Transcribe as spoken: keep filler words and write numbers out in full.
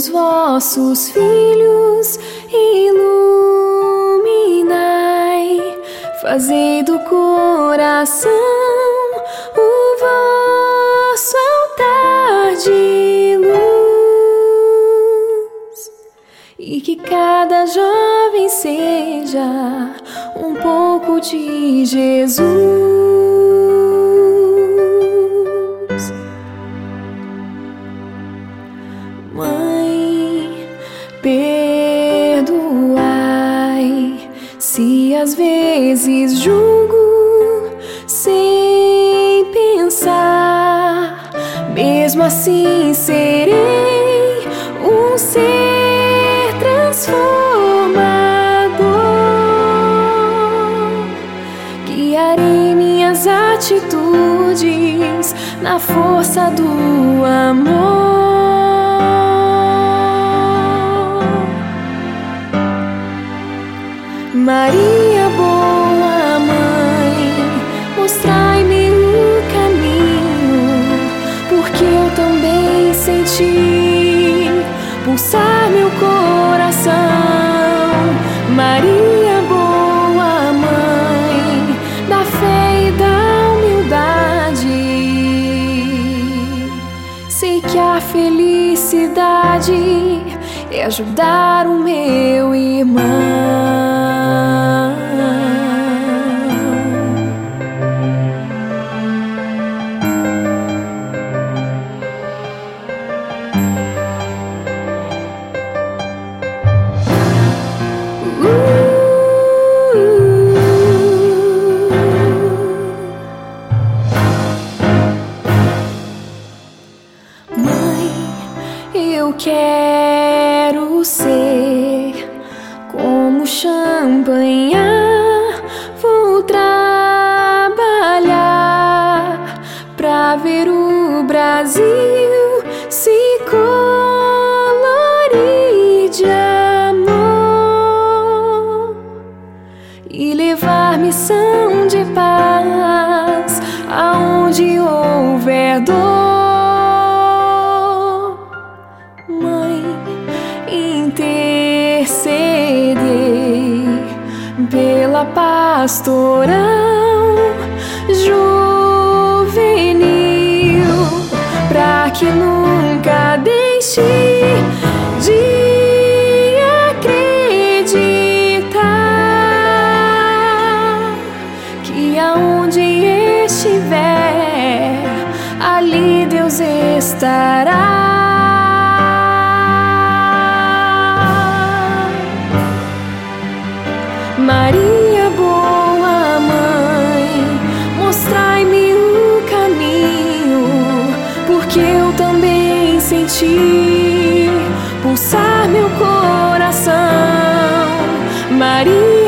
vossos filhos iluminai, fazei do coração o vosso altar de luz, e que cada jovem seja um pouco de Jesus. Mãe, perdoai se às vezes julgo sem pensar, mesmo assim serei um ser transformador. Guiarei minhas atitudes na força do amor. Maria, boa mãe, mostrai-me o caminho, porque eu também senti pulsar meu coração. Maria, boa mãe, da fé e da humildade, sei que a felicidade é ajudar o meu irmão. Eu quero ser como champanhe, vou trabalhar pra ver o Brasil se colorir de amor e levar missão de paz aonde houver dor. Interceder pela pastoral juvenil, pra que nunca deixe de acreditar que aonde estiver, ali Deus estará. Maria, boa mãe, mostrai-me o caminho, porque eu também senti pulsar meu coração. Maria,